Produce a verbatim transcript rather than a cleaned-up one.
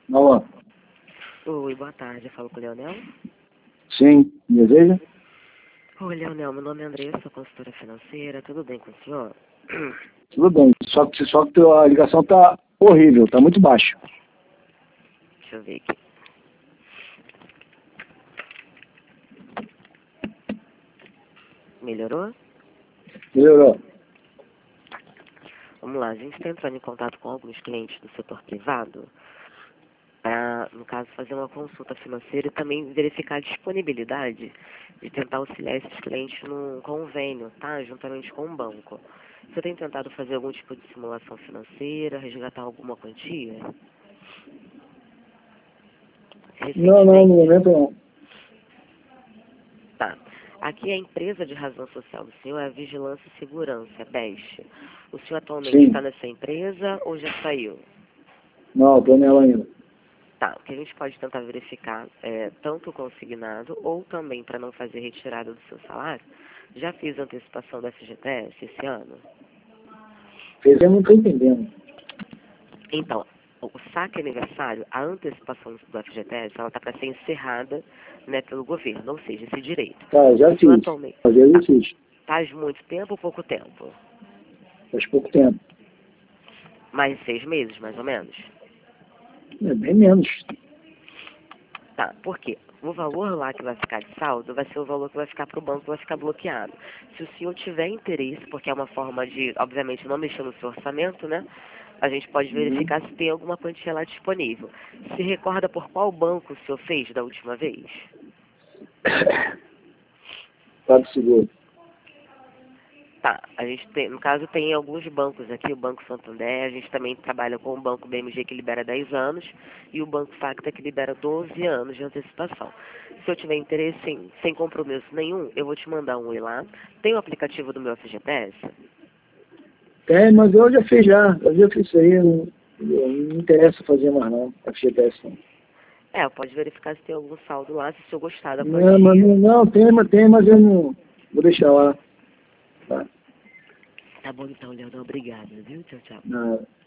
Alô? Oi, boa tarde. Eu falo com o Leonel. Sim, me deseja? Oi, Leonel. Meu nome é Andressa, sou consultora financeira. Tudo bem com o senhor? Tudo bem, só que, só que a ligação tá horrível, tá muito baixa. Deixa eu ver aqui. Melhorou? Melhorou. Vamos lá. A gente está entrando em contato com alguns clientes do setor privado para, no caso, fazer uma consulta financeira e também verificar a disponibilidade de tentar auxiliar esses clientes num convênio, tá? Juntamente com o banco. Você tem tentado fazer algum tipo de simulação financeira, resgatar alguma quantia? Não, não, no momento não. Tá. Aqui a empresa de razão social do senhor é a Vigilância e Segurança, B E S. O senhor atualmente Sim. está nessa empresa ou já saiu? Não, estou nela ainda. Tá, o que a gente pode tentar verificar é tanto o consignado ou também para não fazer retirada do seu salário. Já fiz antecipação do F G T S esse ano? Fez, eu não estou entendendo. Então, o saque aniversário, a antecipação do F G T S, ela está para ser encerrada, né, pelo governo, ou seja, esse direito. Tá, já O senhor fiz. atualmente Às vezes eu tá, fiz. faz muito tempo ou pouco tempo? Faz pouco tempo. Mais de seis meses, mais ou menos? É bem menos. Tá, por quê? O valor lá que vai ficar de saldo vai ser o valor que vai ficar para o banco, vai ficar bloqueado. Se o senhor tiver interesse, porque é uma forma de, obviamente, não mexer no seu orçamento, né? A gente pode Uhum. verificar se tem alguma quantia lá disponível. Se recorda por qual banco o senhor fez da última vez? Tá do seguro. Tá, a gente tem, no caso tem alguns bancos aqui, o Banco Santander, a gente também trabalha com o Banco B M G que libera dez anos e o Banco Facta que libera doze anos de antecipação. Se eu tiver interesse em, sem compromisso nenhum, eu vou te mandar um e lá. Tem o aplicativo do meu F G T S? Tem, mas eu já fiz já. Eu já fiz isso aí. Não, não me interessa fazer mais não. F G T S não. É, pode verificar se tem algum saldo lá, se o senhor gostar da Não, mas quantia. não, não, tem, mas tem, mas eu não vou deixar lá. Tá? Tá bom então, Leandro, obrigada, viu? Tchau, tchau. Não.